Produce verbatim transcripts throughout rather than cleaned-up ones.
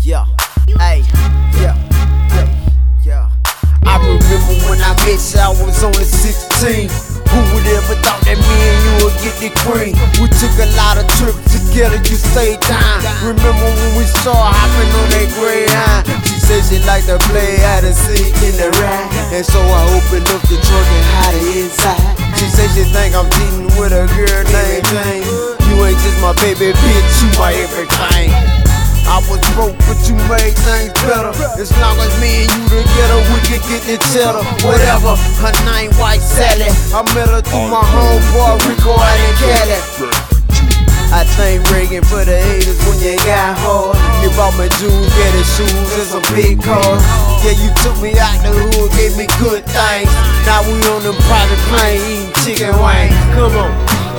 Yeah, hey, yeah, yeah, yeah. I remember when I met you, I was only sixteen. Who would ever thought that me and you would get the cream? We took a lot of trips together, you stayed down. Remember when we saw hopping on that Greyhound? She said she liked to play hide and seek in the ride, and so I opened up the trunk and hid it inside. She said she think I'm cheating with a girl named Jane. You ain't just my baby bitch, you my everything. I was broke, but you made things better. As long as me and you together, we could get the cheddar. Whatever, her name White Sally. I met her through my homeboy Rico out in Cali. I thank Reagan for the haters when you got hard. You bought me jewels, gave the shoes and some big cars. Yeah, you took me out the hood, gave me good things. Now we on them private plane eating chicken wings. Come on.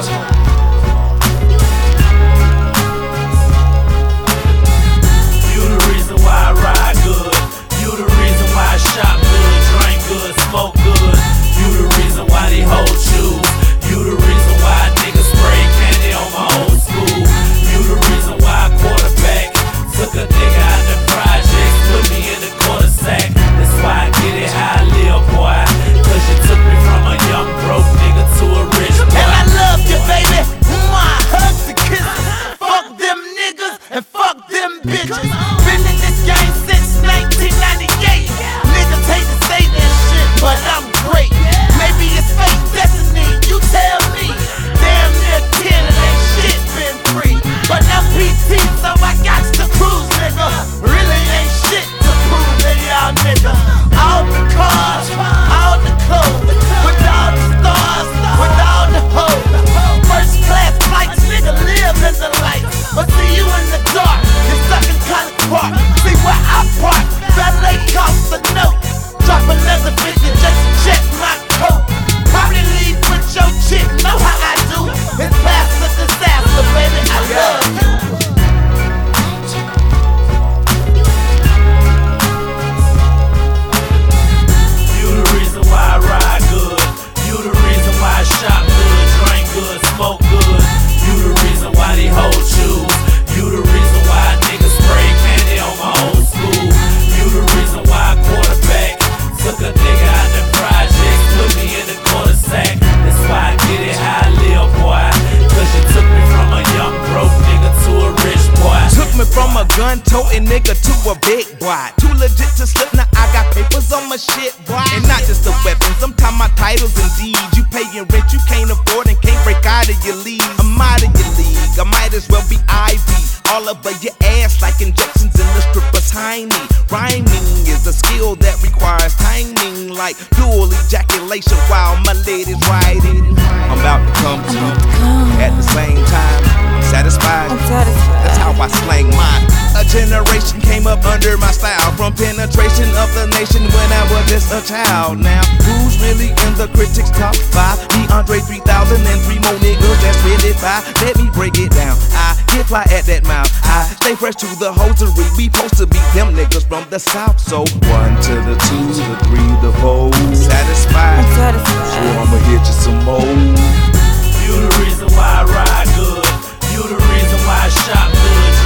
And fuck them bitches. Been in this game since nineteen ninety-eight. Niggas hate to say that shit, but I'm great. Maybe it's fate, destiny, you tell me. Damn near ten of that shit been free. But I'm P T, so I got to cruise, nigga. Really ain't shit to prove to y'all niggas. All the cars, all the clothes, with all the stars, with all the hoes. First class flights, nigga live in the lights. But see you in the dark, you're stuck in College Park. See where I park, valet costs a note. Drop another fifty just to check my coat. Probably leave with your chick, know how I do. It's past the disaster, baby, I love you. You the reason why I ride good. You the reason why I shop good, drink good, smoke good. You the reason why they hold shoes. You the reason why niggas spray candy on my old school. You the reason why I quarterback took a nigga out the projects, put me in the quarter sack. That's why I get it how I live, boy. Cause you took me from a young broke nigga to a rich boy. Took me from a gun-toting nigga to a big boy. Too legit to slip, now I got papers on my shit, boy. And not just the weapons, sometimes my titles and deeds. You paying rent you can't afford and can't break out of your league. I'm out of your league, I might as well be I V. All over your ass like injections in the stripper's hiney. Rhyming is a skill that requires timing, like dual ejaculation while my lady's riding. I'm about to come to you at the same time. I'm satisfied. I'm satisfied. That's how I slang mine. A generation came up under my style, from penetration of the nation when I was just a child. Now, who's really in the critics' top five? DeAndre three thousand and three more niggas that's really fine. Let me break it down. I get fly at that mouth. I stay fresh to the hosiery. We supposed to be them niggas from the south. So one to the two, the three, the four. Satisfied. I'm satisfied. So I'ma hit you some more. You the reason why I ride good. You the reason why I shop good.